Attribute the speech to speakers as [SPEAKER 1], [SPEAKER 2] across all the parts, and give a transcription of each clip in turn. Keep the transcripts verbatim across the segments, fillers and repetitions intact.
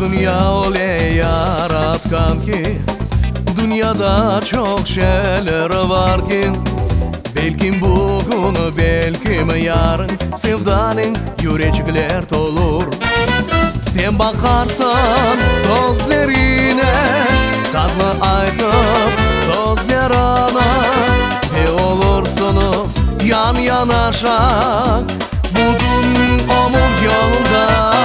[SPEAKER 1] Dünya öyle yaratkan ki dünyada çok şeyler var ki belki bugün belki yarın sevdanın yürekler dolur. Sen bakarsan gözlerine tatlı aytıp sözler ana ve olursunuz yan yanaşa bugün ömür yolda.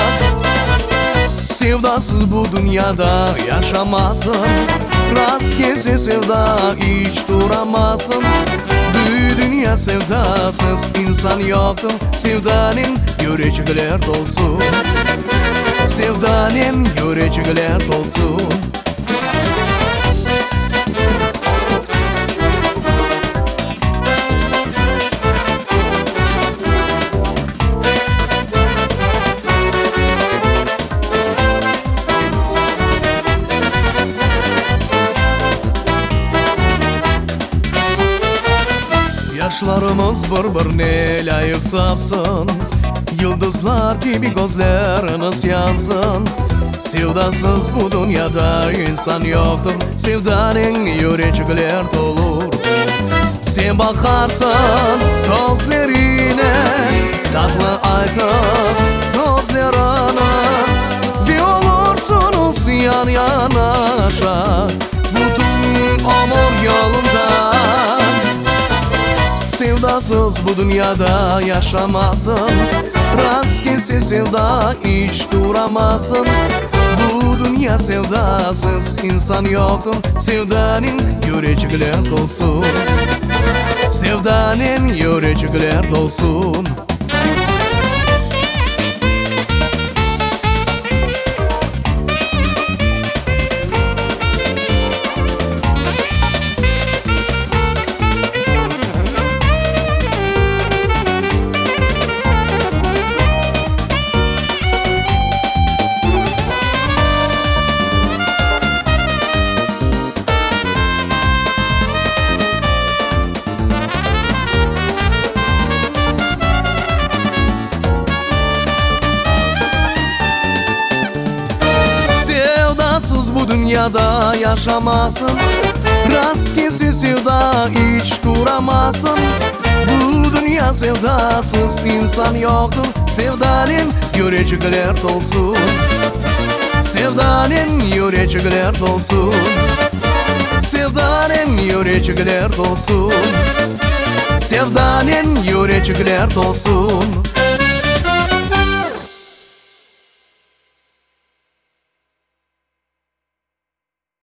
[SPEAKER 1] Sevdasız bu dünyada yaşamasın, rastgele sevda hiç duramazsın. Bu dünya sevdasız insan yoktur, sevdanın yürekler dolsun. Sevdanın yürekler dolsun. Yaşlarımız birbirine layık tapsın, yıldızlar gibi gözleriniz yansın. Sevdasız bu dünyada insan yoktur, sevdanın yürekler dolur. Sen bakarsan gözlerine tatlı aytıp sözler ana ve olursunuz yan yanaşa bütün ömür yolunda. Sevdasız bu dünyada yaşamasın, rastgele sevda hiç duramazsın. Bu dünya sevdasız insan yoktur, sevdanın yürekler dolsun. Sevdanın yürekler dolsun. Sevdasız bu dünyada yaşamasın, rastgele sevda hiç duramazsın. Bu dünya sevdasız insan yoktur, sevdanın yürekler dolsun. Sevdanın yürekler dolsun. Sevdanın yürekler dolsun. Sevdanın yürekler dolsun.